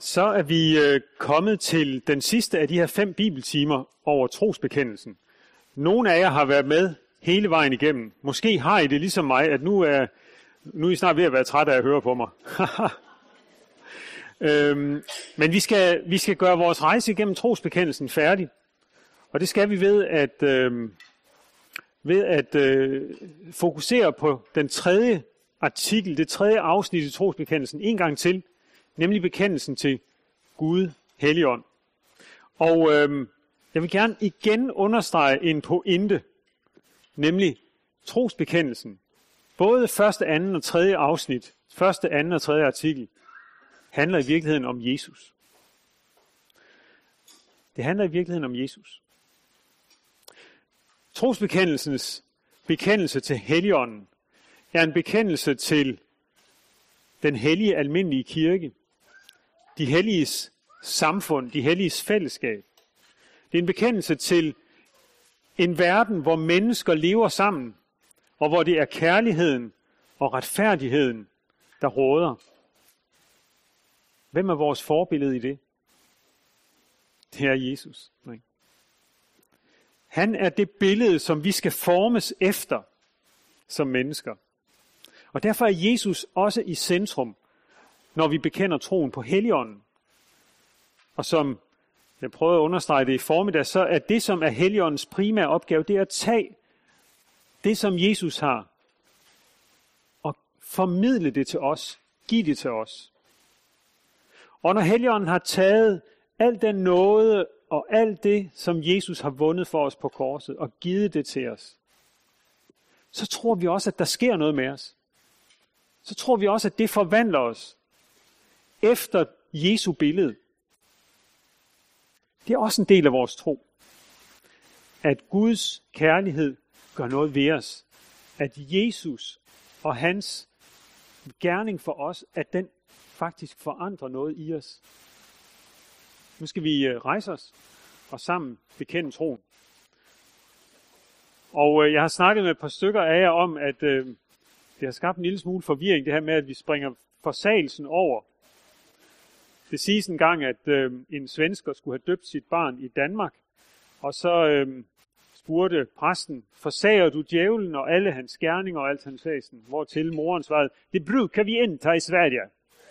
Så er vi kommet til den sidste af de her 5 bibeltimer over trosbekendelsen. Nogle af jer har været med hele vejen igennem. Måske har I det ligesom mig, at nu er I snart ved at være trætte af at høre på mig. Men vi skal gøre vores rejse igennem trosbekendelsen færdig. Og det skal vi ved at fokusere på den tredje artikel, det tredje afsnit i trosbekendelsen en gang til, nemlig bekendelsen til Gud, Helligånd. Og jeg vil gerne igen understrege en pointe, nemlig trosbekendelsen. Både første, anden og tredje afsnit, første, anden og tredje artikel, handler i virkeligheden om Jesus. Det handler i virkeligheden om Jesus. Trosbekendelsens bekendelse til Helligånden er en bekendelse til den hellige almindelige kirke, de helliges samfund, de helliges fællesskab. Det er en bekendelse til en verden, hvor mennesker lever sammen, og hvor det er kærligheden og retfærdigheden, der råder. Hvem er vores forbillede i det? Det er Jesus. Han er det billede, som vi skal formes efter som mennesker. Og derfor er Jesus også i centrum, når vi bekender troen på Helligånden. Og som jeg prøvede at understrege det i formiddag, så er det, som er Helligåndens primære opgave, det er at tage det, som Jesus har, og formidle det til os, give det til os. Og når Helligånden har taget al den nåde og alt det, som Jesus har vundet for os på korset, og givet det til os, så tror vi også, at der sker noget med os. Så tror vi også, at det forvandler os efter Jesu billede. Det er også en del af vores tro. At Guds kærlighed gør noget ved os. At Jesus og hans gerning for os, at den faktisk forandrer noget i os. Nu skal vi rejse os og sammen bekende troen. Og jeg har snakket med et par stykker af jer om, at det har skabt en lille smule forvirring, det her med, at vi springer forsagelsen over. Det siges en gang, at en svensker skulle have døbt sit barn i Danmark, og så spurgte præsten, forsager du djævlen og alle hans gerninger og alt hans væsen? Hvortil moren svarede, det brukar vi inte i Sverige.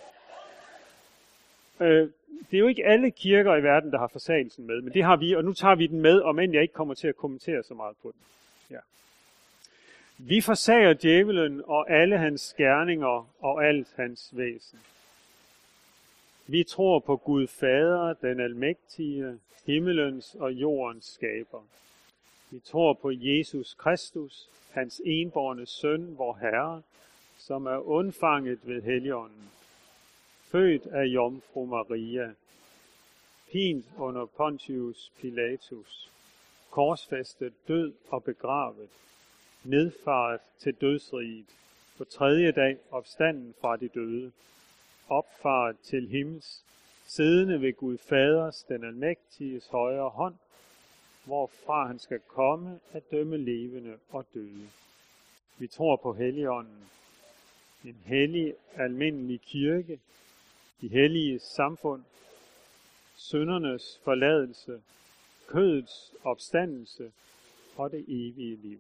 Det er jo ikke alle kirker i verden, der har forsagelsen med, men det har vi, og nu tager vi den med, om end jeg ikke kommer til at kommentere så meget på den. Ja. Vi forsager djævelen og alle hans gerninger og alt hans væsen. Vi tror på Gud Fader, den almægtige, himmelens og jordens skaber. Vi tror på Jesus Kristus, hans enbårne søn, vor Herre, som er undfanget ved Helligånden, født af jomfru Maria, pint under Pontius Pilatus, korsfæstet, død og begravet, nedfaret til dødsriget, på 3. dag opstanden fra de døde, opfaret til himmels, siddende ved Gud Faders, den almægtiges højre hånd, hvorfra han skal komme at dømme levende og døde. Vi tror på Helligånden, en hellig almindelig kirke, de hellige samfund, syndernes forladelse, kødets opstandelse og det evige liv.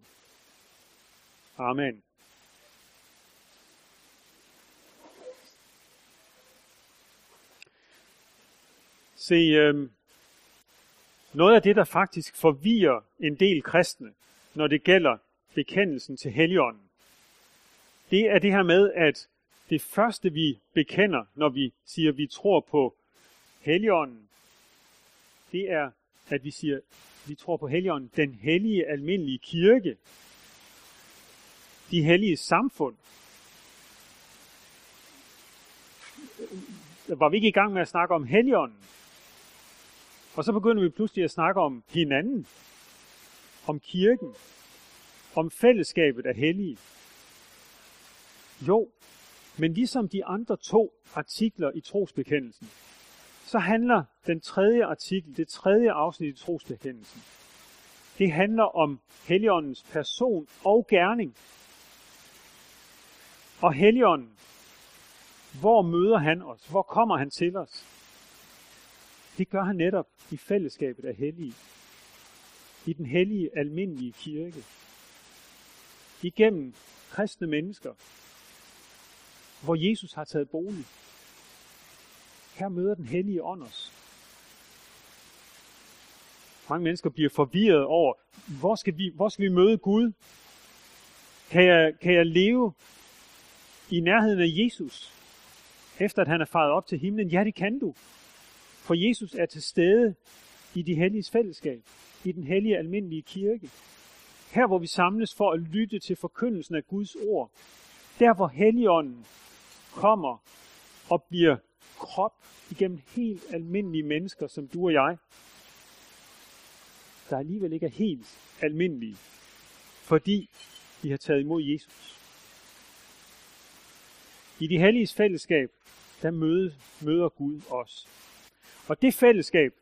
Amen. Se, noget af det, der faktisk forvirrer en del kristne, når det gælder bekendelsen til Helligånden, det er det her med, at det første, vi bekender, når vi siger, at vi tror på Helligånden, det er, at vi siger, at vi tror på Helligånden, den hellige almindelige kirke, de hellige samfund. Var vi ikke i gang med at snakke om Helligånden? Og så begynder vi pludselig at snakke om hinanden, om kirken, om fællesskabet af hellige. Jo, men ligesom de andre 2 artikler i trosbekendelsen, så handler den tredje artikel, det tredje afsnit i trosbekendelsen, det handler om Helligåndens person og gerning. Og Helligånden, hvor møder han os? Hvor kommer han til os? Det gør han netop i fællesskabet af hellige. I den hellige, almindelige kirke. Igennem kristne mennesker, hvor Jesus har taget bolig. Her møder den hellige ånd os. Mange mennesker bliver forvirret over, hvor skal vi møde Gud? Kan jeg leve i nærheden af Jesus, efter at han er faret op til himlen? Ja, det kan du. For Jesus er til stede i de helliges fællesskab, i den hellige almindelige kirke. Her, hvor vi samles for at lytte til forkyndelsen af Guds ord. Der, hvor Helligånden kommer og bliver krop igennem helt almindelige mennesker, som du og jeg, der alligevel ikke er helt almindelige, fordi vi har taget imod Jesus. I de helliges fællesskab, der møder Gud os. Og det fællesskab,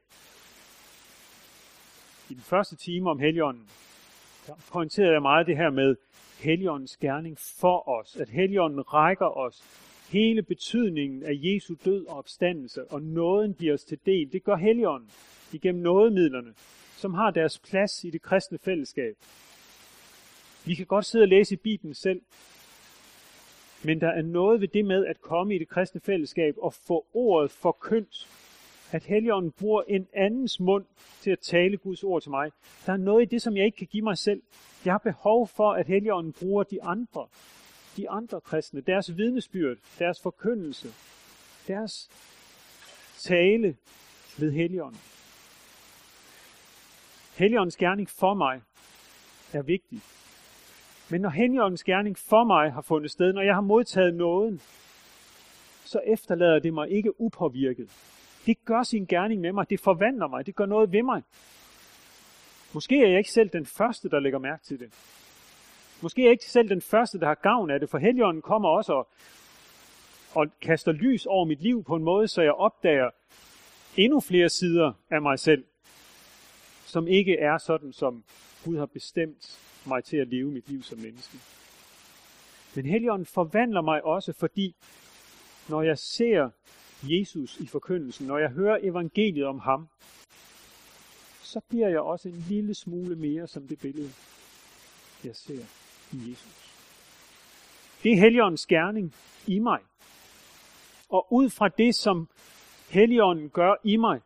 i den første time om Helligånden, der pointerede jeg meget det her med Helligåndens gerning for os. At Helligånden rækker os hele betydningen af Jesu død og opstandelse, og nåden bliver os til del. Det gør Helligånden igennem nådemidlerne, som har deres plads i det kristne fællesskab. Vi kan godt sidde og læse i Bibelen selv, men der er noget ved det med at komme i det kristne fællesskab og få ordet forkyndt, at Helligånden bruger en andens mund til at tale Guds ord til mig. Der er noget i det, som jeg ikke kan give mig selv. Jeg har behov for, at Helligånden bruger de andre kristne, deres vidnesbyrd, deres forkyndelse, deres tale ved Helligånden. Helligåndens gerning for mig er vigtig. Men når Helligåndens gerning for mig har fundet sted, når jeg har modtaget nåden, så efterlader det mig ikke upåvirket. Det gør sin gerning med mig, det forvandler mig, det gør noget ved mig. Måske er jeg ikke selv den første, der lægger mærke til det. Måske er jeg ikke selv den første, der har gavn af det, for Helligånden kommer også og kaster lys over mit liv på en måde, så jeg opdager endnu flere sider af mig selv, som ikke er sådan, som Gud har bestemt mig til at leve mit liv som menneske. Men Helligånden forvandler mig også, fordi når jeg ser Jesus i forkyndelsen, når jeg hører evangeliet om ham, så bliver jeg også en lille smule mere som det billede, jeg ser i Jesus. Det er Helligåndens gerning i mig. Og ud fra det, som Helligånden gør i mig,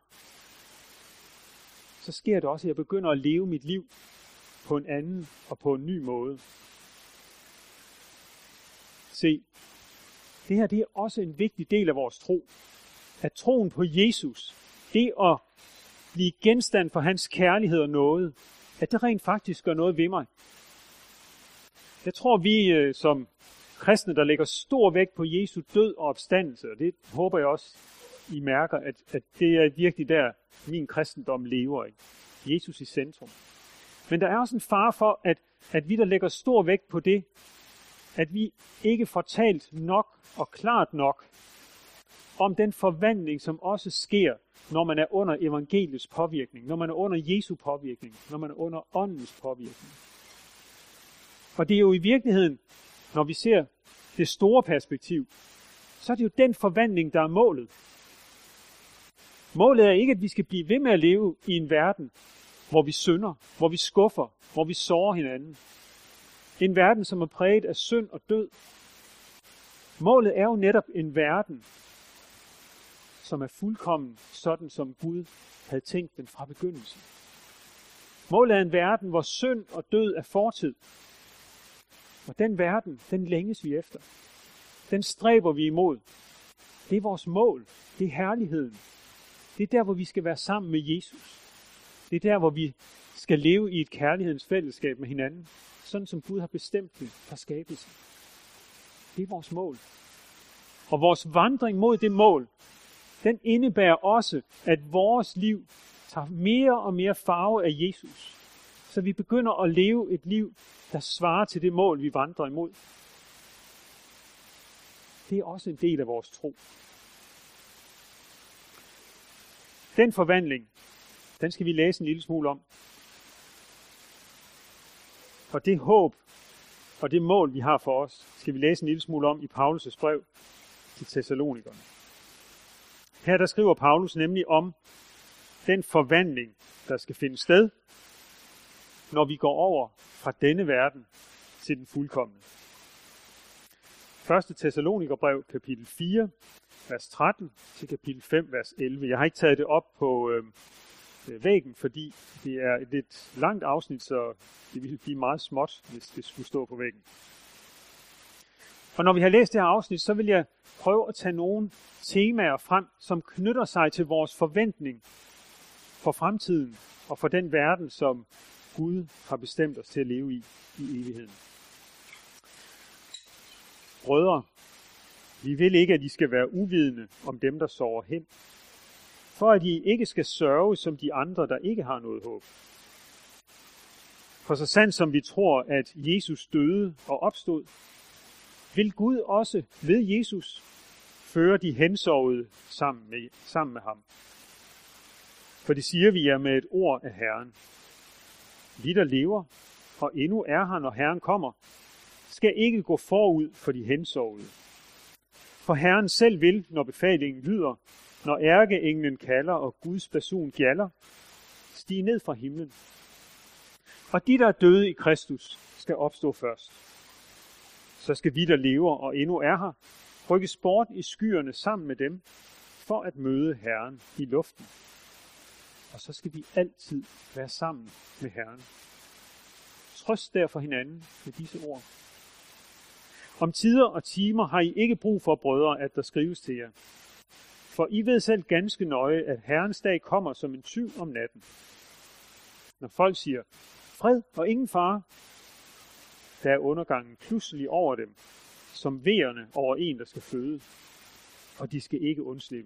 så sker det også, at jeg begynder at leve mit liv på en anden og på en ny måde. Se, det her det er også en vigtig del af vores tro. At troen på Jesus, det at blive genstand for hans kærlighed og nåde, at det rent faktisk gør noget ved mig. Jeg tror, vi som kristne, der lægger stor vægt på Jesu død og opstandelse, og det håber jeg også, I mærker, at det er virkelig der, min kristendom lever. Ikke? Jesus i centrum. Men der er også en fare for, at vi, der lægger stor vægt på det, at vi ikke får talt nok og klart nok om den forvandling, som også sker, når man er under evangeliets påvirkning, når man er under Jesu påvirkning, når man er under åndens påvirkning. Og det er jo i virkeligheden, når vi ser det store perspektiv, så er det jo den forvandling, der er målet. Målet er ikke, at vi skal blive ved med at leve i en verden, hvor vi synder, hvor vi skuffer, hvor vi sårer hinanden. En verden, som er præget af synd og død. Målet er jo netop en verden, som er fuldkommen sådan, som Gud havde tænkt den fra begyndelsen. Målet er en verden, hvor synd og død er fortid. Og den verden, den længes vi efter. Den stræber vi imod. Det er vores mål. Det er herligheden. Det er der, hvor vi skal være sammen med Jesus. Det er der, hvor vi skal leve i et kærlighedens fællesskab med hinanden. Sådan som Gud har bestemt det fra skabelsen. Det er vores mål. Og vores vandring mod det mål, den indebærer også, at vores liv tager mere og mere farve af Jesus. Så vi begynder at leve et liv, der svarer til det mål, vi vandrer imod. Det er også en del af vores tro. Den forvandling, den skal vi læse en lille smule om. Og det håb og det mål, vi har for os, skal vi læse en lille smule om i Paulus' brev til Thessalonikerne. Her der skriver Paulus nemlig om den forvandling, der skal finde sted, når vi går over fra denne verden til den fuldkomne. 1. Thessalonikerbrev, kapitel 4, vers 13 til kapitel 5, vers 11. Jeg har ikke taget det op på væggen, fordi det er et lidt langt afsnit, så det ville blive meget småt, hvis det skulle stå på væggen. Og når vi har læst det her afsnit, så vil jeg prøve at tage nogle temaer frem, som knytter sig til vores forventning for fremtiden og for den verden, som Gud har bestemt os til at leve i evigheden. Brødre, vi vil ikke, at I skal være uvidende om dem, der sover hen, for at I ikke skal sørge som de andre, der ikke har noget håb. For så sandt som vi tror, at Jesus døde og opstod, vil Gud også ved Jesus føre de hensovede sammen med ham. For det siger vi jer med et ord af Herren. Vi, der lever og endnu er her, når Herren kommer, skal ikke gå forud for de hensovede. For Herren selv vil, når befalingen lyder, når ærkeenglen kalder og Guds basun gjalder, stige ned fra himlen. Og de, der er døde i Kristus, skal opstå først. Så skal vi, der lever og endnu er her, rykkes bort i skyerne sammen med dem, for at møde Herren i luften. Og så skal vi altid være sammen med Herren. Trøst derfor hinanden med disse ord. Om tider og timer har I ikke brug for, brødre, at der skrives til jer. For I ved selv ganske nøje, at Herrens dag kommer som en tyv om natten. Når folk siger, fred og ingen fare, der er undergangen pludselig over dem, som vejerne over en, der skal føde, og de skal ikke undslippe.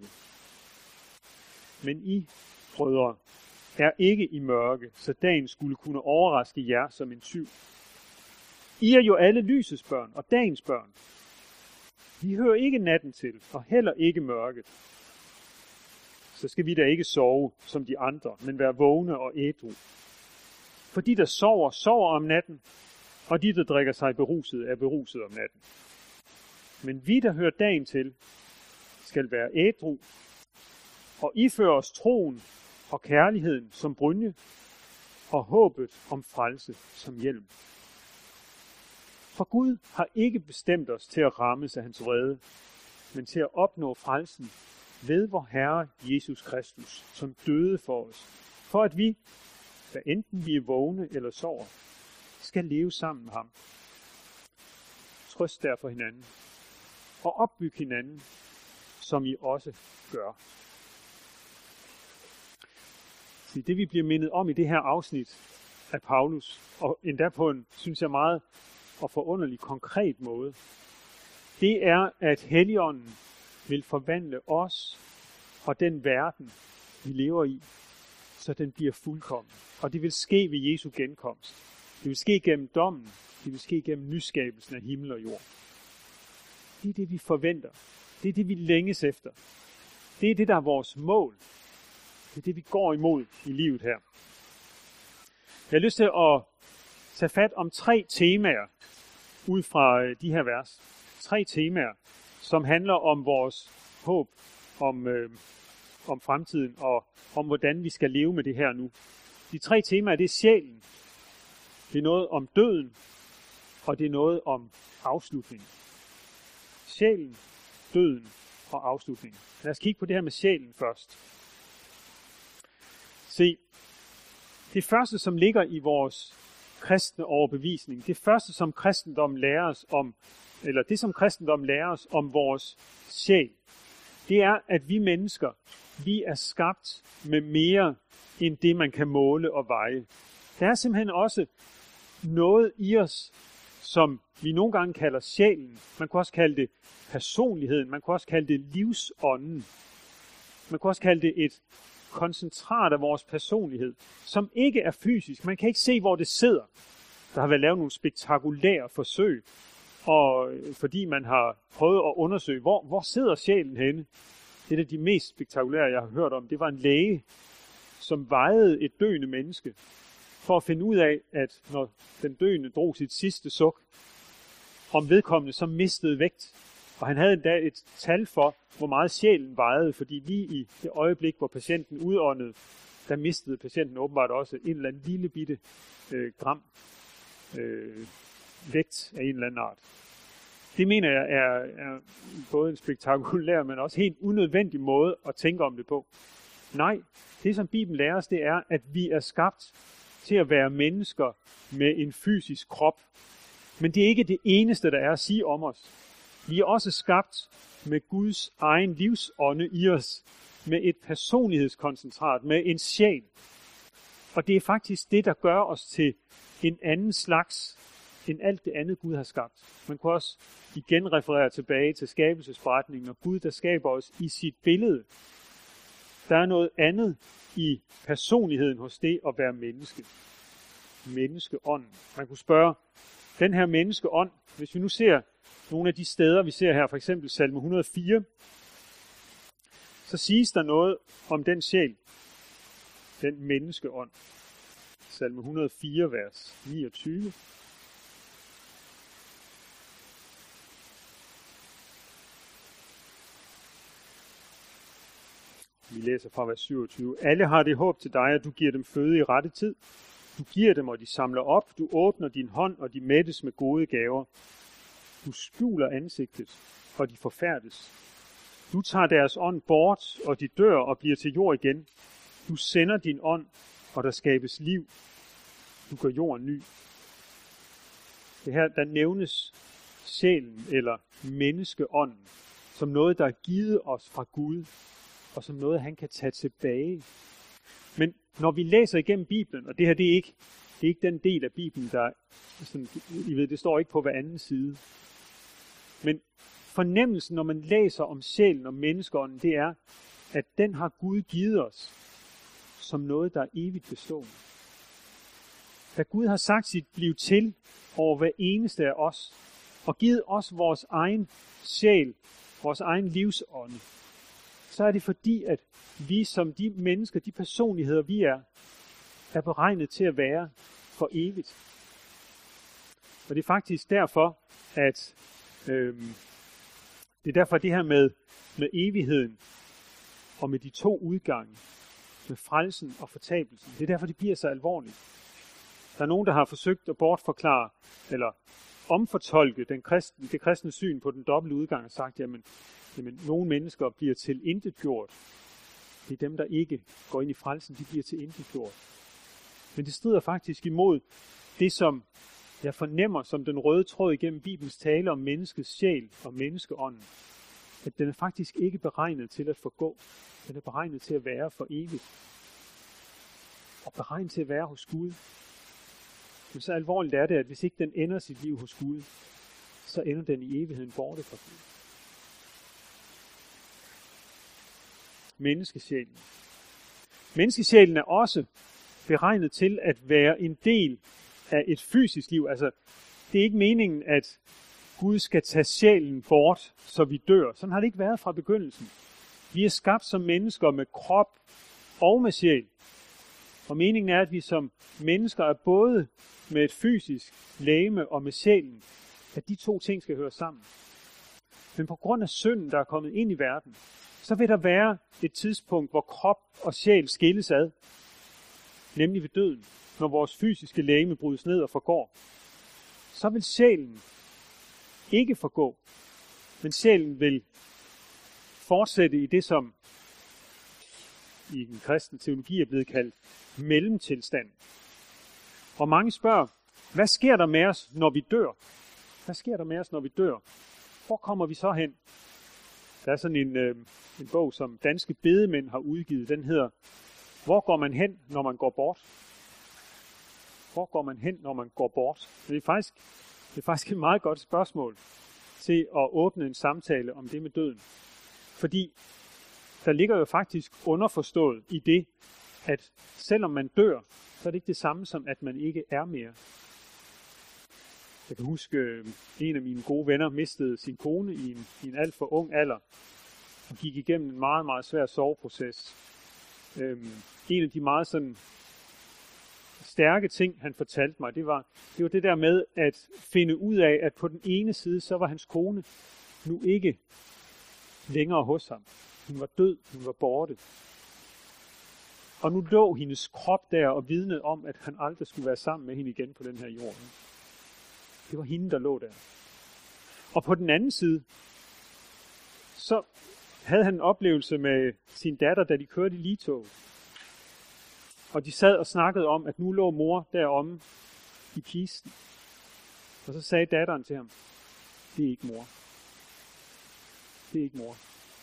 Men I, brødre, er ikke i mørke, så dagen skulle kunne overraske jer som en tyv. I er jo alle lysets børn og dagens børn. Vi hører ikke natten til, og heller ikke mørket. Så skal vi da ikke sove som de andre, men være vågne og ædru. For de, der sover, sover om natten, og de, der drikker sig beruset, er beruset om natten. Men vi, der hører dagen til, skal være ædru, og iføre os troen og kærligheden som brynje, og håbet om frelse som hjelm. For Gud har ikke bestemt os til at rammes af hans vrede, men til at opnå frelsen ved vor Herre Jesus Kristus, som døde for os, for at vi, hvad enten vi er vågne eller sover, skal leve sammen med ham. Trøst derfor hinanden, og opbyg hinanden, som I også gør. Så det vi bliver mindet om i det her afsnit af Paulus, og endda på en, synes jeg, meget og forunderlig konkret måde, det er, at Helligånden vil forvandle os og den verden, vi lever i, så den bliver fuldkommen. Og det vil ske ved Jesu genkomst. Det vil ske gennem dommen. Det vil ske gennem nyskabelsen af himmel og jord. Det er det, vi forventer. Det er det, vi længes efter. Det er det, der er vores mål. Det er det, vi går imod i livet her. Jeg har lyst til at tage fat om 3 temaer ud fra de her vers. 3 temaer, som handler om vores håb, om fremtiden og om, hvordan vi skal leve med det her nu. De 3 temaer, det er sjælen. Det er noget om døden, og det er noget om afslutningen. Sjælen, døden og afslutningen. Lad os kigge på det her med sjælen først. Se, det første, som ligger i vores kristne overbevisning, det første, som kristendommen lærer os om, eller det, som kristendommen lærer os om vores sjæl, det er, at vi mennesker, vi er skabt med mere end det, man kan måle og veje. Der er simpelthen også noget i os, som vi nogle gange kalder sjælen. Man kan også kalde det personligheden. Man kan også kalde det livsånden. Man kan også kalde det et koncentrat af vores personlighed, som ikke er fysisk. Man kan ikke se, hvor det sidder. Der har været lavet nogle spektakulære forsøg, og fordi man har prøvet at undersøge, hvor sidder sjælen henne. Det er de mest spektakulære, jeg har hørt om. Det var en læge, som vejede et døende menneske, for at finde ud af, at når den døende drog sit sidste suk, om vedkommende så mistede vægt. Og han havde endda et tal for, hvor meget sjælen vejede, fordi lige i det øjeblik, hvor patienten udåndede, der mistede patienten åbenbart også en eller anden lille bitte gram vægt af en eller anden art. Det mener jeg er både en spektakulær, men også helt unødvendig måde at tænke om det på. Nej, det som Bibelen lærer os, det er, at vi er skabt til at være mennesker med en fysisk krop. Men det er ikke det eneste, der er at sige om os. Vi er også skabt med Guds egen livsånde i os, med et personlighedskoncentrat, med en sjæl. Og det er faktisk det, der gør os til en anden slags, end alt det andet, Gud har skabt. Man kan også igen referere tilbage til skabelsesberetningen, og Gud, der skaber os i sit billede. Der er noget andet i personligheden hos det at være menneske. Menneskeånden. Man kunne spørge, den her menneskeånd, hvis vi nu ser nogle af de steder, vi ser her, for eksempel salme 104, så siges der noget om den sjæl, den menneskeånd. Salme 104, vers 29. Vi læser fra vers 27. Alle har det håb til dig, at du giver dem føde i rette tid. Du giver dem, og de samler op. Du åbner din hånd, og de mættes med gode gaver. Du skjuler ansigtet, og de forfærdes. Du tager deres ånd bort, og de dør og bliver til jord igen. Du sender din ånd, og der skabes liv. Du gør jorden ny. Det her, der nævnes sjælen eller menneskeånden som noget, der er givet os fra Gud, og som noget, han kan tage tilbage. Men når vi læser igennem Bibelen, og det her, det er ikke den del af Bibelen, der sådan, I ved, det står ikke på hver anden side. Men fornemmelsen, når man læser om sjælen og menneskeånden, det er, at den har Gud givet os som noget, der er evigt bestående. Da Gud har sagt sit liv til over hver eneste af os, og givet os vores egen sjæl, vores egen livsånd, så er det fordi, at vi som de mennesker, de personligheder vi er beregnet til at være for evigt. Og det er faktisk derfor, at det her med evigheden og med de to udgange, med frelsen og fortabelsen, det er derfor, det bliver så alvorligt. Der er nogen, der har forsøgt at bortforklare eller omfortolke det kristne syn på den dobbelte udgang og sagt, jamen nogle mennesker bliver tilintetgjort. Det er dem, der ikke går ind i frelsen, de bliver tilintetgjort. Men det strider faktisk imod det, som jeg fornemmer som den røde tråd igennem Bibelens tale om menneskets sjæl og menneskeånden. At den er faktisk ikke beregnet til at forgå. Den er beregnet til at være for evigt. Og beregnet til at være hos Gud. Men så alvorligt er det, at hvis ikke den ender sit liv hos Gud, så ender den i evigheden borte fra Gud. Menneskesjælen. Menneskesjælen er også beregnet til at være en del af et fysisk liv. Altså, det er ikke meningen, at Gud skal tage sjælen bort, så vi dør. Sådan har det ikke været fra begyndelsen. Vi er skabt som mennesker med krop og med sjæl. Og meningen er, at vi som mennesker er både med et fysisk legeme og med sjælen, at de to ting skal høre sammen. Men på grund af synden, der er kommet ind i verden, så vil der være et tidspunkt, hvor krop og sjæl skilles ad, nemlig ved døden, når vores fysiske legeme brydes ned og forgår. Så vil sjælen ikke forgå, men sjælen vil fortsætte i det, som i den kristne teologi er blevet kaldt mellemtilstand. Og mange spørger, hvad sker der med os, når vi dør? Hvad sker der med os, når vi dør? Hvor kommer vi så hen? Der er sådan en bog, som danske bedemænd har udgivet. Den hedder, hvor går man hen, når man går bort? Hvor går man hen, når man går bort? Det er faktisk et meget godt spørgsmål til at åbne en samtale om det med døden. Fordi der ligger jo faktisk underforstået i det, at selvom man dør, så er det ikke det samme som, at man ikke er mere. Jeg kan huske, en af mine gode venner mistede sin kone i en alt for ung alder, og gik igennem en meget, meget svær sorgproces. En af de meget sådan stærke ting, han fortalte mig, det var det der med at finde ud af, at på den ene side, så var hans kone nu ikke længere hos ham. Hun var død, hun var borte. Og nu lå hendes krop der og vidnede om, at han aldrig skulle være sammen med hende igen på den her jord. Det var hende, der lå der. Og på den anden side, så havde han en oplevelse med sin datter, da de kørte i ligtog. Og de sad og snakkede om, at nu lå mor deromme i kisten. Og så sagde datteren til ham, det er ikke mor. Det er ikke mor.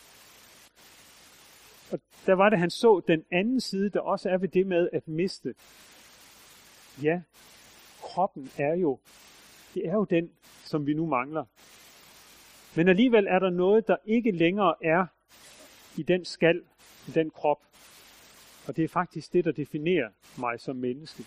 Og der var det, han så den anden side, der også er ved det med at miste. Ja, kroppen er jo den, som vi nu mangler. Men alligevel er der noget, der ikke længere er i den skal, i den krop. Og det er faktisk det, der definerer mig som menneske.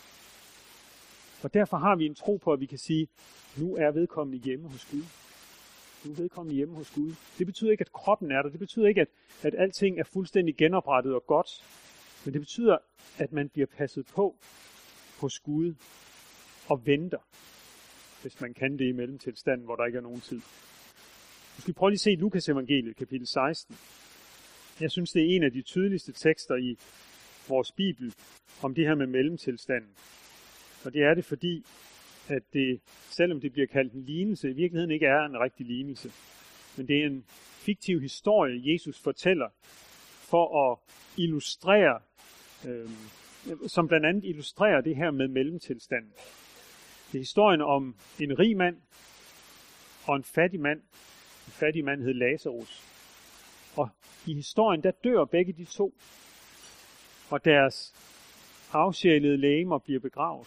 Og derfor har vi en tro på, at vi kan sige, nu er vedkommende hjemme hos Gud. Nu er vedkommende hjemme hos Gud. Det betyder ikke, at kroppen er der. Det betyder ikke, at alting er fuldstændig genoprettet og godt. Men det betyder, at man bliver passet på hos Gud og venter, hvis man kan det i mellemtilstanden, hvor der ikke er nogen tid. Nu skal vi prøve lige at se Lukas evangeliet, kapitel 16. Jeg synes, det er en af de tydeligste tekster i vores Bibel om det her med mellemtilstanden. Og det er det, fordi at det, selvom det bliver kaldt en lignelse, i virkeligheden ikke er en rigtig lignelse. Men det er en fiktiv historie, Jesus fortæller, for at illustrere, som blandt andet illustrerer det her med mellemtilstanden. Det er historien om en rig mand og en fattig mand. En fattig mand hed Lazarus. Og i historien, der dør begge de to, og deres afsjælede legemer bliver begravet.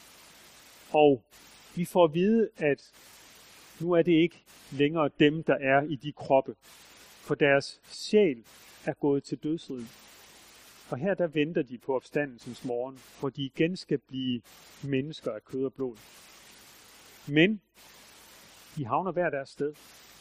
Og vi får at vide, at nu er det ikke længere dem, der er i de kroppe, for deres sjæl er gået til dødsriget. Og her der venter de på opstandelsens morgen, hvor de igen skal blive mennesker af kød og blod. Men de havner hver deres sted.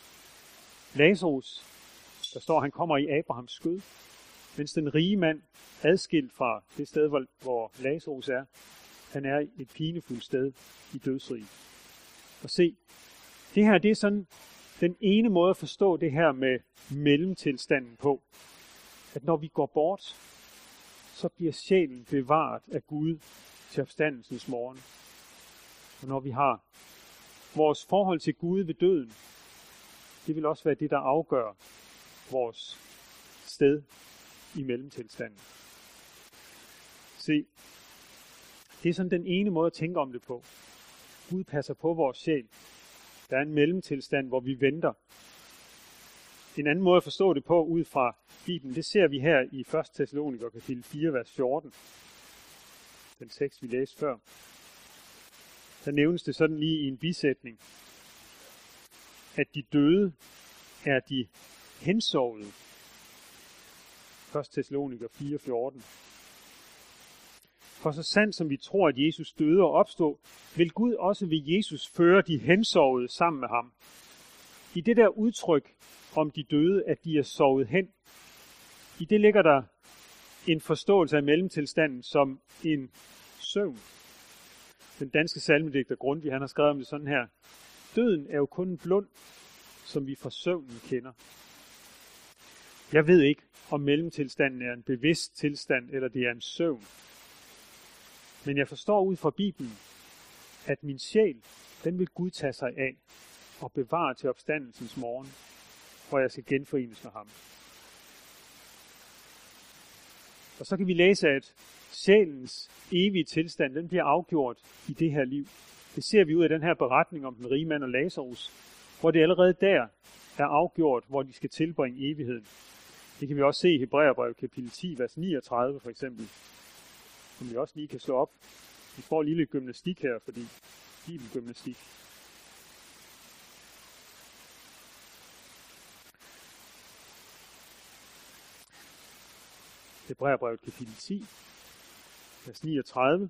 Lazarus, der står, han kommer i Abrahams skød, mens den rige mand, adskilt fra det sted, hvor Lazarus er, han er et pinefuldt sted i dødsriget. Og se, det her det er sådan den ene måde at forstå det her med mellemtilstanden på. At når vi går bort, så bliver sjælen bevaret af Gud til opstandelsens morgen. Og når vi har vores forhold til Gud ved døden, det vil også være det, der afgør vores sted i mellemtilstanden. Se, det er sådan den ene måde at tænke om det på. Gud passer på vores sjæl. Der er en mellemtilstand, hvor vi venter. En anden måde at forstå det på ud fra Bibelen, det ser vi her i 1. Thessaloniker kapitel 4, vers 14. Den tekst, vi læste før. Der nævnes det sådan lige i en bisætning, at de døde er de hensovede. 1. Thessaloniker 4, 14. For så sandt som vi tror, at Jesus døde og opstod, vil Gud også ved Jesus føre de hensovede sammen med ham. I det der udtryk om de døde, at de er sovet hen, i det ligger der en forståelse af mellemtilstanden som en søvn. Den danske salmedigter Grundtvig, han har skrevet om det sådan her. Døden er jo kun en blund, som vi fra søvnen kender. Jeg ved ikke, om mellemtilstanden er en bevidst tilstand, eller det er en søvn. Men jeg forstår ud fra Bibelen, at min sjæl, den vil Gud tage sig af og bevare til opstandelsens morgen, hvor jeg skal genforenes med ham. Og så kan vi læse, at sjælens evige tilstand, den bliver afgjort i det her liv. Det ser vi ud af den her beretning om den rige mand og Lazarus, hvor det allerede der er afgjort, hvor de skal tilbringe evigheden. Det kan vi også se i Hebræerbrevet kapitel 10, vers 39 for eksempel, som vi også lige kan slå op. Vi får lige lidt gymnastik her, fordi bibelgymnastik. Hebræerbrevet kapitel 10, vers 39.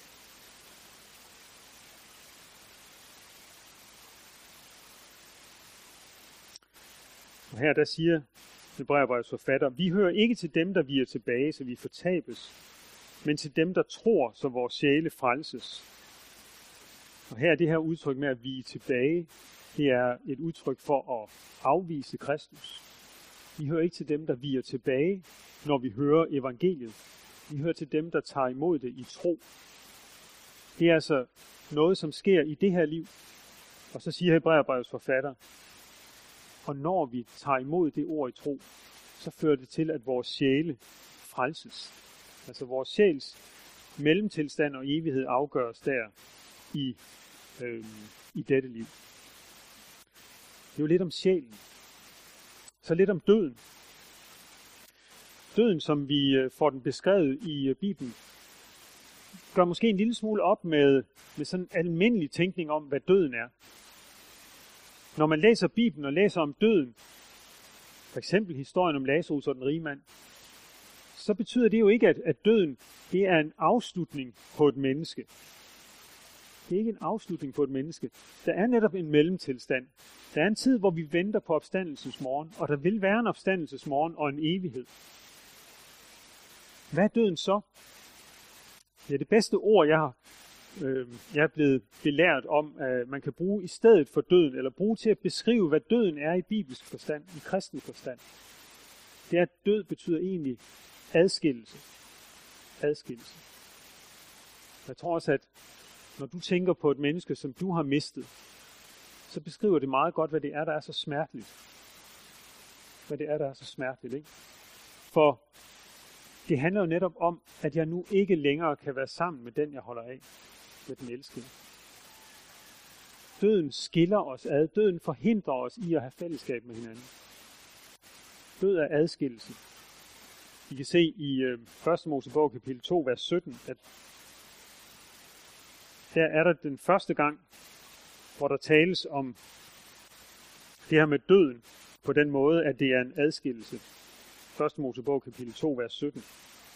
Og her der siger Hebræerbrevets forfatter, vi hører ikke til dem, der viger tilbage, så vi fortabes, men til dem, der tror, så vores sjæle frelses. Og her er det her udtryk med at vige tilbage, det er et udtryk for at afvise Kristus. Vi hører ikke til dem, der viger tilbage, når vi hører evangeliet. I hører til dem, der tager imod det i tro. Det er altså noget, som sker i det her liv. Og så siger Hebræerbrevets forfatter, og når vi tager imod det ord i tro, så fører det til, at vores sjæle frelses. Altså vores sjæls mellemtilstand og evighed afgøres der i dette liv. Det er jo lidt om sjælen. Så lidt om døden. Døden, som vi får den beskrevet i Bibelen, gør måske en lille smule op med sådan en almindelig tænkning om, hvad døden er. Når man læser Bibelen og læser om døden, for eksempel historien om Lazarus og den rige mand, så betyder det jo ikke, at døden det er en afslutning på et menneske. Det er ikke en afslutning på et menneske. Der er netop en mellemtilstand. Der er en tid, hvor vi venter på opstandelsesmorgen, og der vil være en opstandelsesmorgen og en evighed. Hvad er døden så? Ja, det bedste ord, jeg er blevet belært om, man kan bruge i stedet for døden, eller bruge til at beskrive, hvad døden er i bibelsk forstand, i kristen forstand, det er, at død betyder egentlig adskillelse. Adskillelse. Jeg tror også, at når du tænker på et menneske, som du har mistet, så beskriver det meget godt, hvad det er, der er så smerteligt. Hvad det er, der er så smerteligt, ikke? For det handler jo netop om, at jeg nu ikke længere kan være sammen med den, jeg holder af, med den elskede. Døden skiller os ad. Døden forhindrer os i at have fællesskab med hinanden. Død er adskillelse. I kan se i 1. Mosebog kapitel 2, vers 17, at der er der den første gang, hvor der tales om det her med døden på den måde, at det er en adskillelse. 1. Mosebog kapitel 2, vers 17.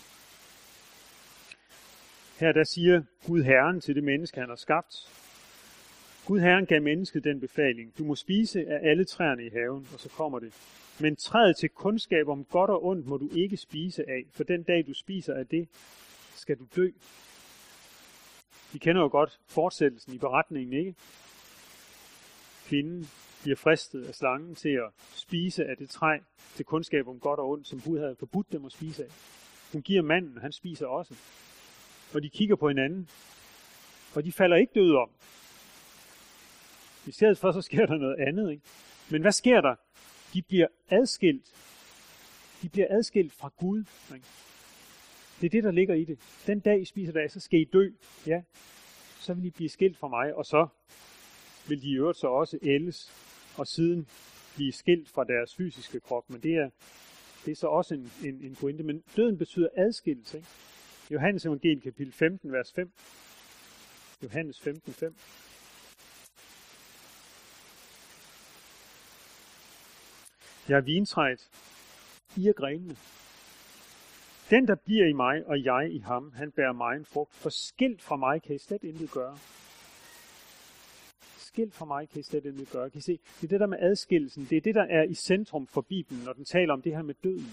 Her der siger Gud Herren til det menneske, han har skabt. Gud Herren gav mennesket den befaling. Du må spise af alle træerne i haven, og så kommer det. Men træet til kundskab om godt og ondt må du ikke spise af, for den dag du spiser af det, skal du dø. Vi kender jo godt fortsættelsen i beretningen, ikke? Kvinden bliver fristet af slangen til at spise af det træ til kundskab om godt og ondt, som Gud havde forbudt dem at spise af. Hun giver manden, han spiser også. Og de kigger på hinanden, og de falder ikke døde om. I stedet for, så sker der noget andet, ikke? Men hvad sker der? De bliver adskilt. De bliver adskilt fra Gud. Ikke? Det er det, der ligger i det. Den dag I spiser det af, så skal I dø. Ja, så vil I blive skilt fra mig, og så vil de i øvrigt så også ældes, og siden blive skilt fra deres fysiske krop. Men det er så også en pointe. Men døden betyder adskillelse. Ikke? Johannes evangeliet kapitel 15, vers 5. Johannes 15, 5. Jeg er vintræet, I er grenene. Den, der bliver i mig, og jeg i ham, han bærer mig en frugt. For skilt fra mig kan I slet intet gøre. Skilt fra mig kan I slet intet gøre. Kan I se? Det er det der med adskillelsen. Det er det, der er i centrum for Bibelen, når den taler om det her med døden.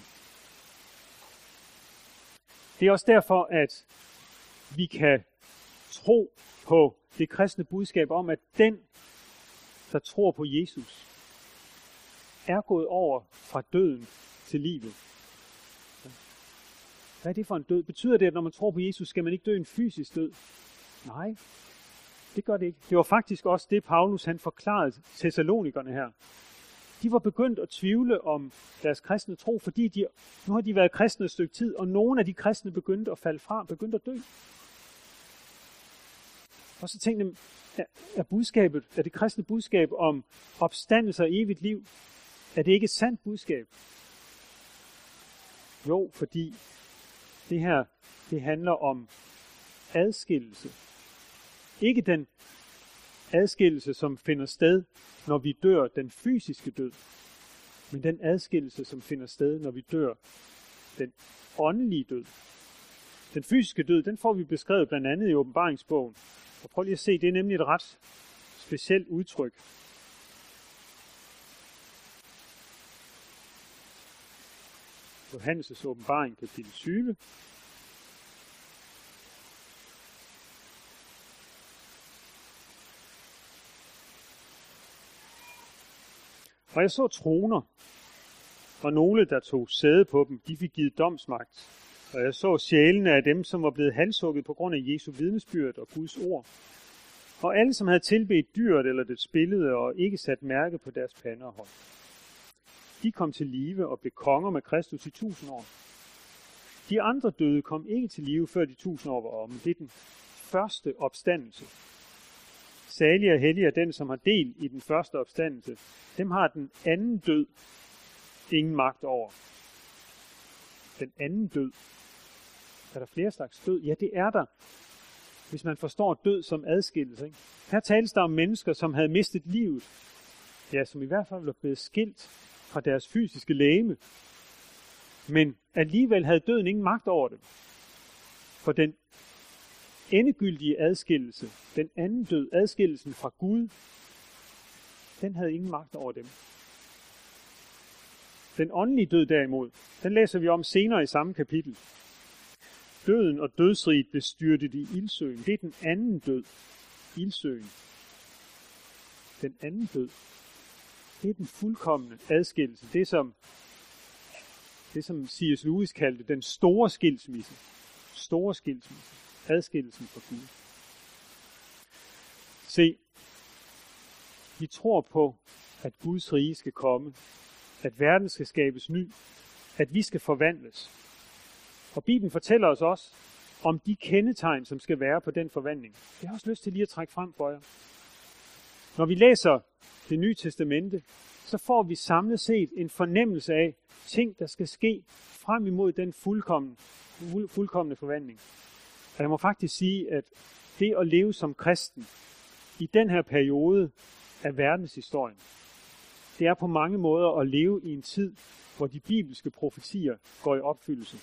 Det er også derfor, at vi kan tro på det kristne budskab om, at den, der tror på Jesus, er gået over fra døden til livet. Hvad er det for en død? Betyder det, at når man tror på Jesus, skal man ikke dø en fysisk død? Nej, det gør det ikke. Det var faktisk også det, Paulus han forklarede Thessalonikerne her. De var begyndt at tvivle om deres kristne tro, fordi nu har de været kristne et stykke tid, og nogle af de kristne begyndte at falde fra, begyndte at dø. Og så tænkte de, er det kristne budskab om opstandelse og evigt liv, er det ikke et sandt budskab? Jo, fordi det her, det handler om adskillelse. Ikke den adskillelse, som finder sted, når vi dør den fysiske død, men den adskillelse, som finder sted, når vi dør den åndelige død. Den fysiske død, den får vi beskrevet blandt andet i åbenbaringsbogen. Og prøv lige at se, det er nemlig et ret specielt udtryk. Johannes' åbenbaring, kapitel 20. Og jeg så troner, og nogle, der tog sæde på dem, de fik givet domsmagt. Og jeg så sjælene af dem, som var blevet halshugget på grund af Jesu vidnesbyrd og Guds ord. Og alle, som havde tilbedt dyret eller dets billede og ikke sat mærke på deres pander og hånd. De kom til live og blev konger med Kristus i 1000 år. De andre døde kom ikke til live, før de 1000 år var omme. Det er den første opstandelse. Salig og hellig er den, som har del i den første opstandelse. Dem har den anden død ingen magt over. Den anden død. Er der flere slags død? Ja, det er der. Hvis man forstår død som adskillelse. Ikke? Her tales der om mennesker, som havde mistet livet. Ja, som i hvert fald var blevet skilt fra deres fysiske legeme. Men alligevel havde døden ingen magt over dem. For den endegyldige adskillelse, den anden død, adskillelsen fra Gud, den havde ingen magt over dem. Den åndelige død derimod, den læser vi om senere i samme kapitel. Døden og dødsriget blev styrtet i ildsøen. Det er den anden død. Ildsøen. Den anden død. Det er den fuldkomne adskillelse. Det som C.S. Lewis kaldte den store skilsmisse. Store skilsmisse. Adskillelsen fra Gud. Se, vi tror på, at Guds rige skal komme. At verden skal skabes ny. At vi skal forvandles. Og Bibelen fortæller os også om de kendetegn, som skal være på den forvandling. Jeg har også lyst til lige at trække frem for jer. Når vi læser det nye testamente, så får vi samlet set en fornemmelse af ting, der skal ske frem imod den fuldkomne forvandling. Og jeg må faktisk sige, at det at leve som kristen i den her periode af verdenshistorien, det er på mange måder at leve i en tid, hvor de bibelske profetier går i opfyldelse.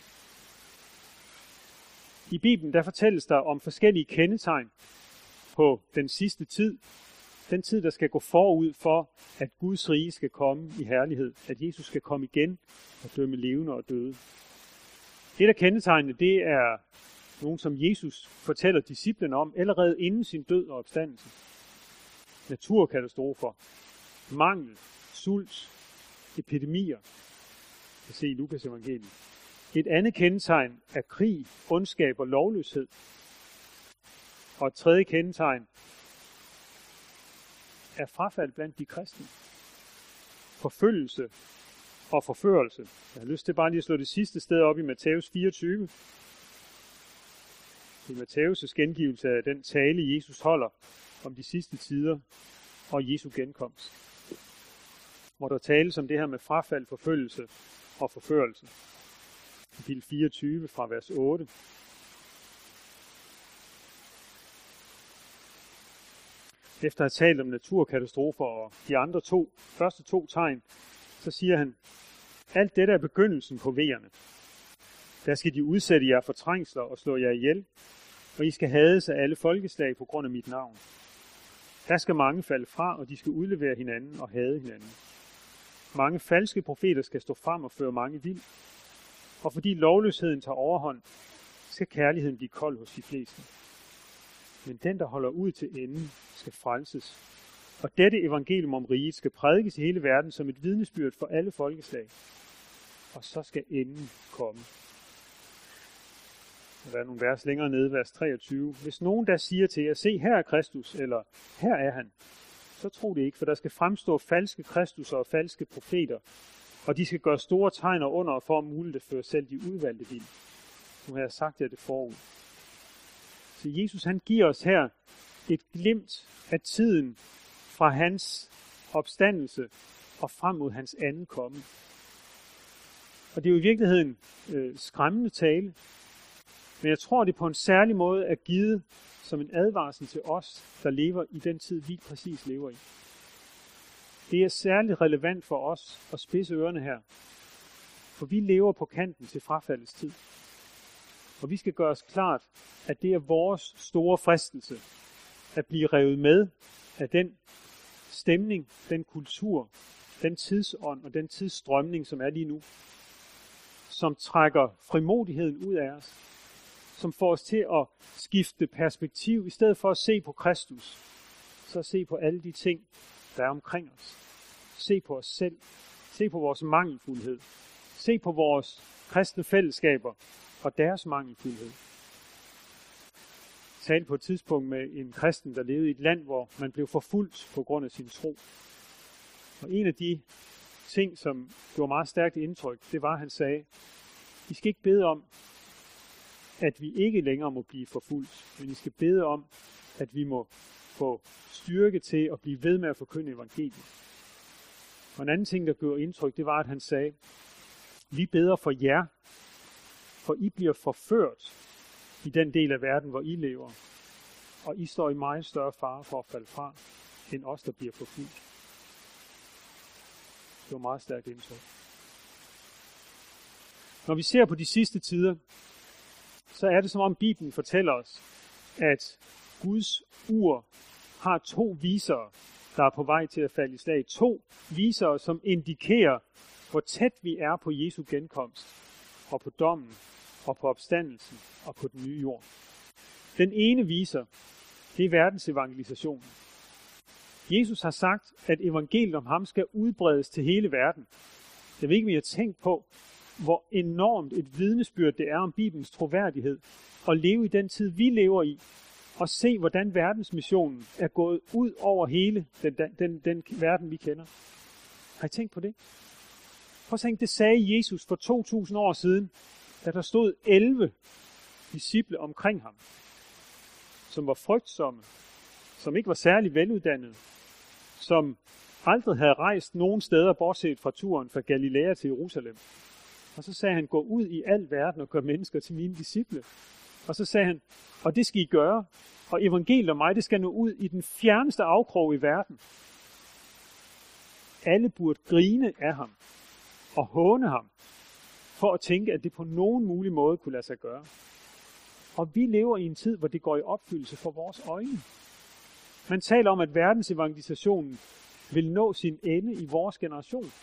I Bibelen der fortælles der om forskellige kendetegn på den sidste tid. Den tid, der skal gå forud for, at Guds rige skal komme i herlighed. At Jesus skal komme igen og dømme levende og døde. Det der kendetegnene, det er nogen, som Jesus fortæller disciplene om allerede inden sin død og opstandelse. Naturkatastrofer, mangel, sult, epidemier. Vi kan se i Lukas evangeliet. Et andet kendetegn er krig, ondskab og lovløshed. Og et tredje kendetegn er frafald blandt de kristne. Forfølgelse og forførelse. Jeg har lyst til bare lige at slå det sidste sted op i Matthæus 24. Det er Matthæus' gengivelse af den tale, Jesus holder om de sidste tider og Jesu genkomst. Hvor der tales om det her med frafald, forfølgelse og forførelse. Kapitel 24 fra vers 8. Efter at have talt om naturkatastrofer og de andre første to tegn, så siger han, alt dette er begyndelsen på vejerne. Der skal de udsætte jer for trængsler og slå jer ihjel, og I skal hades af alle folkeslag på grund af mit navn. Der skal mange falde fra, og de skal udlevere hinanden og hade hinanden. Mange falske profeter skal stå frem og føre mange vild. Og fordi lovløsheden tager overhånd, skal kærligheden blive kold hos de fleste. Men den, der holder ud til enden, skal frelses. Og dette evangelium om riget skal prædikes i hele verden som et vidnesbyrd for alle folkeslag. Og så skal enden komme. Der er nogle vers længere nede, vers 23. Hvis nogen der siger til jer, se her er Kristus, eller her er han, så tro det ikke, for der skal fremstå falske kristusser og falske profeter, og de skal gøre store tegn og under for om muligt at føre selv de udvalgte vild. Nu har jeg sagt jer det forud. Så Jesus han giver os her et glimt af tiden fra hans opstandelse og frem mod hans anden komme. Og det er jo i virkeligheden skræmmende tale, men jeg tror, det på en særlig måde er givet som en advarsel til os, der lever i den tid, vi præcis lever i. Det er særligt relevant for os at spidse ørerne her, for vi lever på kanten til frafaldets tid. Og vi skal gøre os klart, at det er vores store fristelse at blive revet med af den stemning, den kultur, den tidsånd og den tidsstrømning, som er lige nu, som trækker frimodigheden ud af os, som får os til at skifte perspektiv, i stedet for at se på Kristus, så se på alle de ting, der er omkring os. Se på os selv, se på vores mangelfuldhed, se på vores kristne fællesskaber, og deres mangelfuldhed. Jeg talte på et tidspunkt med en kristen, der levede i et land, hvor man blev forfulgt på grund af sin tro. Og en af de ting, som gjorde meget stærkt indtryk, det var, at han sagde, I skal ikke bede om, at vi ikke længere må blive forfulgt, men I skal bede om, at vi må få styrke til at blive ved med at forkynde evangeliet. Og en anden ting, der gjorde indtryk, det var, at han sagde, vi beder for jer, for I bliver forført i den del af verden, hvor I lever, og I står i meget større fare for at falde fra, end os, der bliver forfulgt. Det var meget stærkt indtryk. Når vi ser på de sidste tider, så er det som om Bibelen fortæller os, at Guds ur har 2 visere, der er på vej til at falde i slag. 2 visere, som indikerer, hvor tæt vi er på Jesu genkomst, og på dommen, og på opstandelsen, og på den nye jord. Den ene viser, det er verdens evangelisation. Jesus har sagt, at evangeliet om ham skal udbredes til hele verden. Jeg ved ikke, om I har tænkt på, hvor enormt et vidnesbyrd det er om Bibelens troværdighed, at leve i den tid, vi lever i, og se, hvordan verdensmissionen er gået ud over hele den verden, vi kender. Har I tænkt på det? Prøv at tænke, det sagde Jesus for 2000 år siden, da der stod 11 disciple omkring ham, som var frygtsomme, som ikke var særlig veluddannede, som aldrig havde rejst nogen steder, bortset fra turen fra Galilea til Jerusalem. Og så sagde han, gå ud i al verden og gør mennesker til mine disciple. Og så sagde han, og det skal I gøre, og evangeliet om mig, det skal nå ud i den fjerneste afkrog i verden. Alle burde grine af ham og håne ham, for at tænke, at det på nogen mulig måde kunne lade sig gøre. Og vi lever i en tid, hvor det går i opfyldelse for vores øjne. Man taler om, at verdens evangelisation vil nå sin ende i vores generation.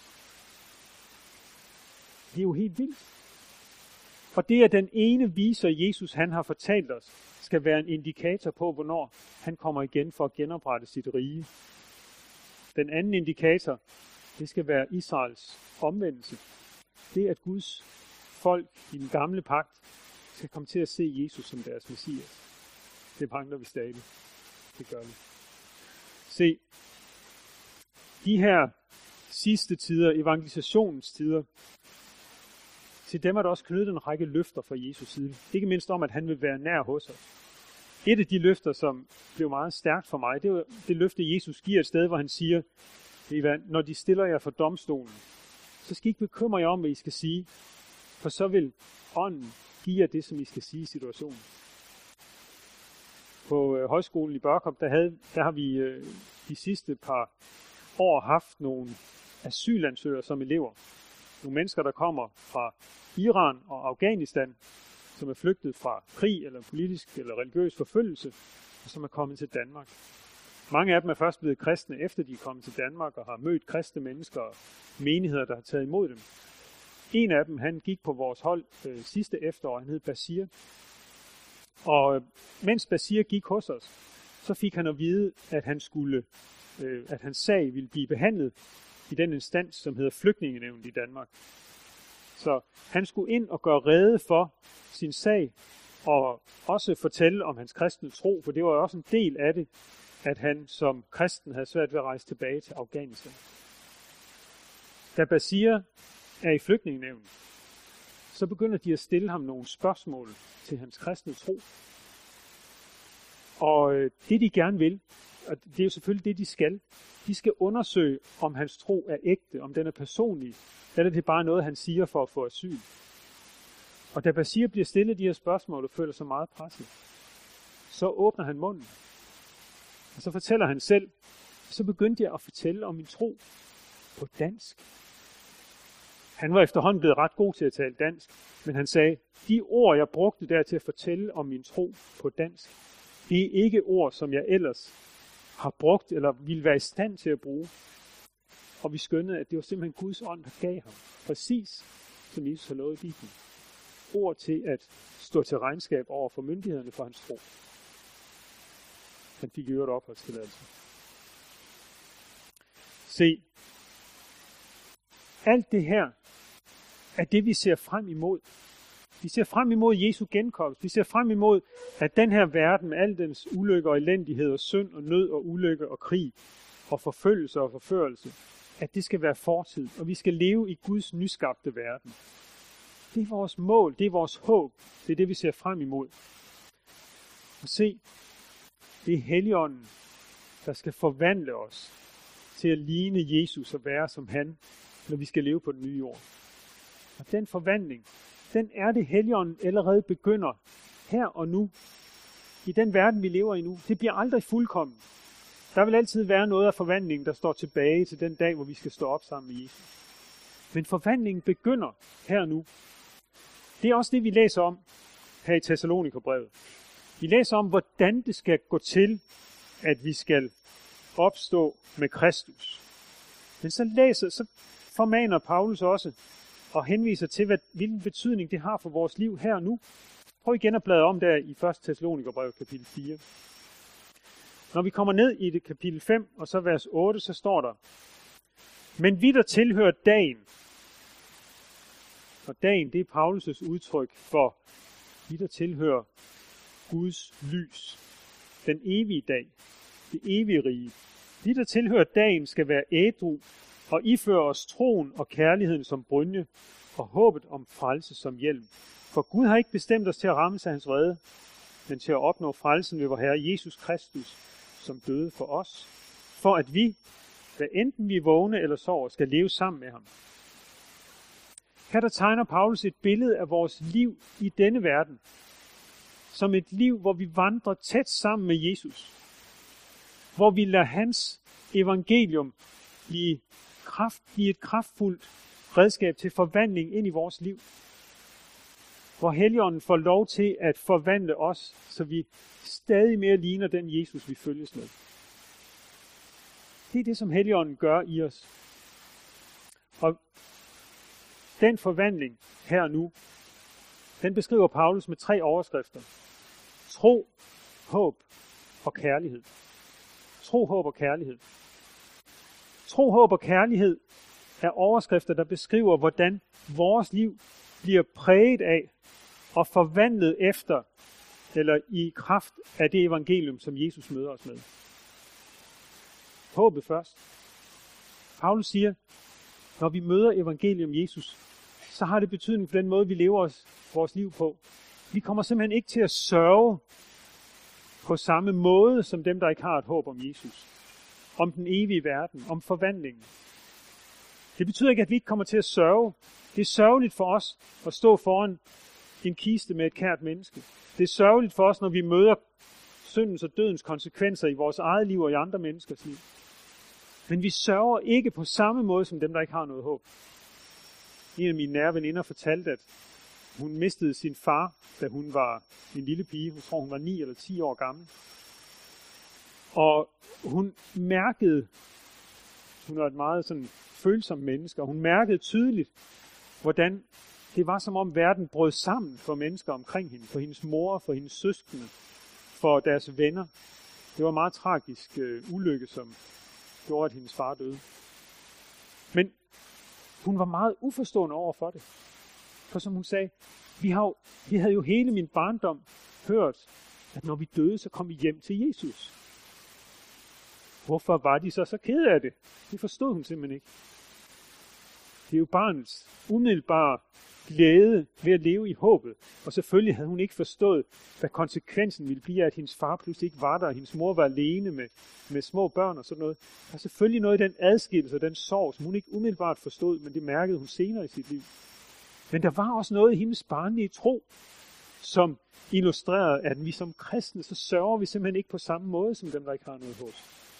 Det er jo helt vildt. Og det er den ene viser, Jesus han har fortalt os, skal være en indikator på, hvornår han kommer igen for at genoprette sit rige. Den anden indikator, det skal være Israels omvendelse. Det er, at Guds folk i den gamle pagt skal komme til at se Jesus som deres messias. Det mangler vi stadig. Det gør vi. Se, de her sidste tider, evangelisationens tider, til dem er der også knyttet en række løfter fra Jesus side. Ikke mindst om, at han vil være nær hos os. Et af de løfter, som blev meget stærkt for mig, det var det løfte, Jesus giver et sted, hvor han siger, når de stiller jer for domstolen, så skal I ikke bekymre jer om, hvad I skal sige, for så vil ånden give jer det, som I skal sige i situationen. På højskolen i Børkop, der har vi de sidste par år haft nogle asylansøgere som elever. Nogle mennesker, der kommer fra Iran og Afghanistan, som er flygtet fra krig eller politisk eller religiøs forfølgelse, og som er kommet til Danmark. Mange af dem er først blevet kristne, efter de er kommet til Danmark og har mødt kristne mennesker og menigheder, der har taget imod dem. En af dem, han gik på vores hold sidste efterår, han hed Basir. Og mens Basir gik hos os, så fik han at vide, at at hans sag ville blive behandlet i den instans, som hedder Flygtningenævnet i Danmark. Så han skulle ind og gøre rede for sin sag, og også fortælle om hans kristne tro, for det var jo også en del af det, at han som kristen havde svært ved at rejse tilbage til Afghanistan. Da Basir er i Flygtningenævnet, så begynder de at stille ham nogle spørgsmål til hans kristne tro. Og det de gerne vil, og det er jo selvfølgelig det, de skal undersøge, om hans tro er ægte, om den er personlig, eller det er bare noget, han siger for at få asyl. Og da Basir bliver stillet de her spørgsmål og føler sig meget presset, så åbner han munden. Og så fortæller han selv, så begyndte jeg at fortælle om min tro på dansk. Han var efterhånden blevet ret god til at tale dansk, men han sagde, de ord, jeg brugte der til at fortælle om min tro på dansk, det er ikke ord, som jeg ellers har brugt eller ville være i stand til at bruge. Og vi skønnede, at det var simpelthen Guds ånd, der gav ham, præcis som Jesus har lovet i Bibelen, ord til at stå til regnskab over for myndighederne for hans tro. Han fik i øvrigt opholdstilladelse. Se, alt det her er det, vi ser frem imod, Vi ser frem imod Jesu genkomst. Vi ser frem imod, at den her verden med al dens ulykke og elendighed og synd og nød og ulykke og krig og forfølgelse og forførelse, at det skal være fortid, og vi skal leve i Guds nyskabte verden. Det er vores mål, det er vores håb, det er det, vi ser frem imod. Og se, det er Helligånden, der skal forvandle os til at ligne Jesus og være som han, når vi skal leve på den nye jord. Og den forvandling, den er det Helligånden allerede begynder her og nu, i den verden, vi lever i nu. Det bliver aldrig fuldkommen. Der vil altid være noget af forvandlingen, der står tilbage til den dag, hvor vi skal stå op sammen med Jesus. Men forvandlingen begynder her og nu. Det er også det, vi læser om her i Thessalonikerbrevet. Vi læser om, hvordan det skal gå til, at vi skal opstå med Kristus. Men så formaner Paulus også og henviser til, hvilken betydning det har for vores liv her og nu. Prøv igen at bladre om der i 1. Thessalonikerbrevet kapitel 4. Når vi kommer ned i det kapitel 5 og så vers 8, så står der: Men vi, der tilhører dagen, og dagen, det er Paulus' udtryk for vi, der tilhører Guds lys, den evige dag, det evige rige. Vi, der tilhører dagen, skal være ædru og iføre os troen og kærligheden som brynje og håbet om frelse som hjelm. For Gud har ikke bestemt os til at rammes af hans vrede, men til at opnå frelsen ved vor Herre Jesus Kristus, som døde for os, for at vi, hvad enten vi er vågne eller sover, skal leve sammen med ham. Her der tegner Paulus et billede af vores liv i denne verden, som et liv, hvor vi vandrer tæt sammen med Jesus, hvor vi lader hans evangelium blive et kraftfuldt redskab til forvandling ind i vores liv, hvor Helligånden får lov til at forvandle os, så vi stadig mere ligner den Jesus, vi følges med. Det er det, som Helligånden gør i os. Og den forvandling her og nu, den beskriver Paulus med 3 overskrifter. Tro, håb og kærlighed. Tro, håb og kærlighed. Tro, håb og kærlighed er overskrifter, der beskriver, hvordan vores liv bliver præget af og forvandlet efter, eller i kraft af det evangelium, som Jesus møder os med. Håbet først. Paulus siger, når vi møder evangelium Jesus, så har det betydning for den måde, vi lever vores liv på. Vi kommer simpelthen ikke til at sørge på samme måde, som dem, der ikke har et håb om Jesus. Om den evige verden, om forvandlingen. Det betyder ikke, at vi ikke kommer til at sørge. Det er sørgeligt for os at stå foran en kiste med et kært menneske. Det er sørgeligt for os, når vi møder syndens og dødens konsekvenser i vores eget liv og i andre menneskers liv. Men vi sørger ikke på samme måde, som dem, der ikke har noget håb. En af mine nære veninder fortalte, at hun mistede sin far, da hun var en lille pige. Jeg tror, hun var 9 eller 10 år gammel. Og hun mærkede, hun var et meget sådan følsomt menneske, og hun mærkede tydeligt, hvordan det var som om verden brød sammen for mennesker omkring hende, for hendes mor, for hendes søskende, for deres venner. Det var en meget tragisk ulykke, som gjorde, at hendes far døde. Men hun var meget uforstående over for det. For som hun sagde, vi havde jo hele min barndom hørt, at når vi døde, så kom vi hjem til Jesus. Hvorfor var de så kede af det? Det forstod hun simpelthen ikke. Det er jo barnets umiddelbare glæde ved at leve i håbet. Og selvfølgelig havde hun ikke forstået, hvad konsekvensen ville blive af, at hendes far pludselig ikke var der, og hendes mor var alene med små børn og sådan noget. Der er selvfølgelig noget i den adskillelse og den sorg, som hun ikke umiddelbart forstod, men det mærkede hun senere i sit liv. Men der var også noget i hendes barnlige tro, som illustrerede, at vi som kristne, så sørger vi simpelthen ikke på samme måde, som dem, der ikke har noget håb.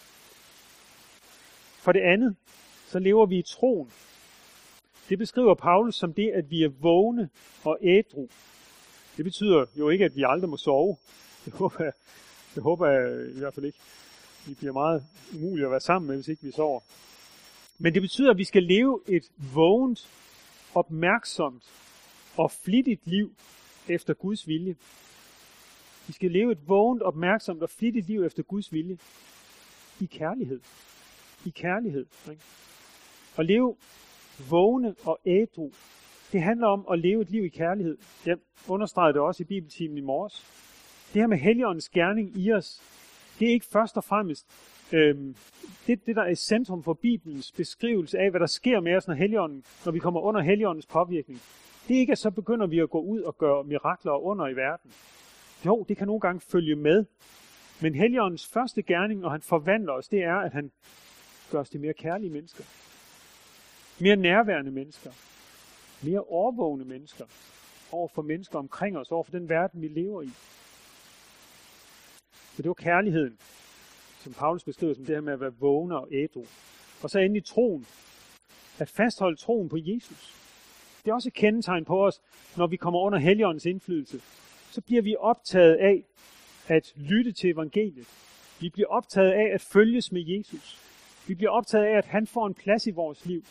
For det andet, så lever vi i troen. Det beskriver Paulus som det, at vi er vågne og ædru. Det betyder jo ikke, at vi aldrig må sove. Det håber jeg i hvert fald ikke. Vi bliver meget umuligt at være sammen med, hvis ikke vi sover. Men det betyder, at vi skal leve et vågent, opmærksomt og flittigt liv efter Guds vilje. Vi skal leve et vågent, opmærksomt og flittigt liv efter Guds vilje. I kærlighed. I kærlighed. Ikke? Og leve vågne og ædru, Det handler om at leve et liv i kærlighed. Jeg understregede det også i bibeltimen i morges. Det her med Helligåndens gerning i os, det er ikke først og fremmest det, der er i centrum for Bibelens beskrivelse af, hvad der sker med os, når vi kommer under Helligåndens påvirkning. Det er ikke, at så begynder vi at gå ud og gøre mirakler og under i verden. Jo, det kan nogle gange følge med. Men Helligåndens første gerning, når han forvandler os, det er, at han gør os til mere kærlige mennesker. Mere nærværende mennesker. Mere overvågne mennesker. Over for mennesker omkring os, over for den verden, vi lever i. Så det var kærligheden, som Paulus beskriver som det her med at være vågne og ædru. Og så endelig troen. At fastholde troen på Jesus. Det er også et kendetegn på os, når vi kommer under Helligåndens indflydelse. Så bliver vi optaget af at lytte til evangeliet. Vi bliver optaget af at følges med Jesus. Vi bliver optaget af, at han får en plads i vores liv.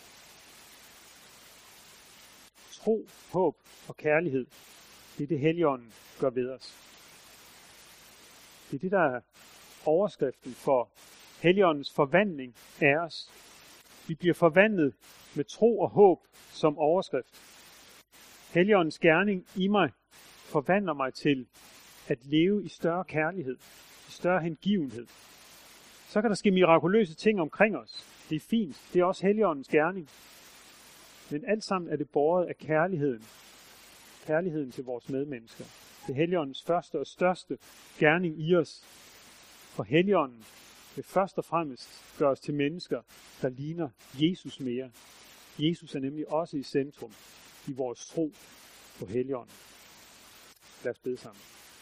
Tro, håb og kærlighed. Det er det, Helligånden gør ved os. Det er det, der er overskriften for Helligåndens forvandling af os. Vi bliver forvandlet med tro og håb som overskrift. Helligåndens gerning i mig forvandler mig til at leve i større kærlighed, i større hengivenhed. Så kan der ske mirakuløse ting omkring os. Det er fint. Det er også Helligåndens gerning. Men alt sammen er det båret af kærligheden. Kærligheden til vores medmennesker. Det er Helligåndens første og største gerning i os. For Helligånden vil først og fremmest gøre os til mennesker, der ligner Jesus mere. Jesus er nemlig også i centrum i vores tro på Helligånden. Lad os bede sammen.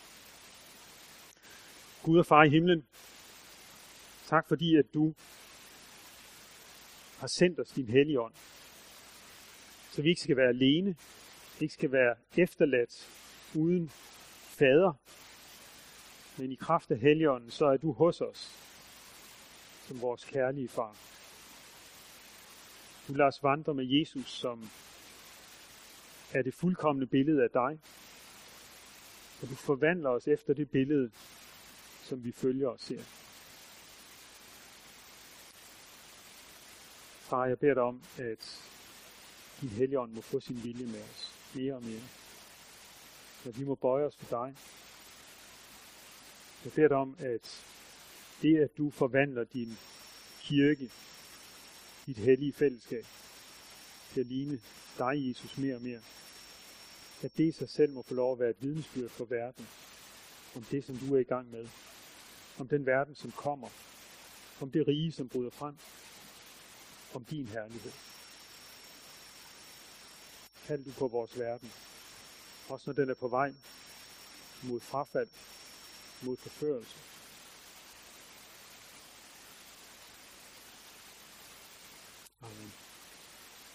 Gud og far i himlen, tak fordi, at du har sendt os din Helligånd, så vi ikke skal være alene, ikke skal være efterladt uden fader, men i kraft af Helligånden, så er du hos os som vores kærlige far. Du lader os vandre med Jesus, som er det fuldkomne billede af dig, og du forvandler os efter det billede, som vi følger og ser. Far, jeg beder dig om, at din Helligånd må få sin vilje med os mere og mere. Så vi må bøje os for dig. Jeg beder dig om, at det, at du forvandler din kirke, dit hellige fællesskab, til at ligne dig, Jesus, mere og mere, at det i sig selv må få lov at være et vidnesbyrd for verden, om det, som du er i gang med, om den verden, som kommer, om det rige, som bryder frem, om din herlighed. Kald du på vores verden, også når den er på vej mod frafald, mod forførelse.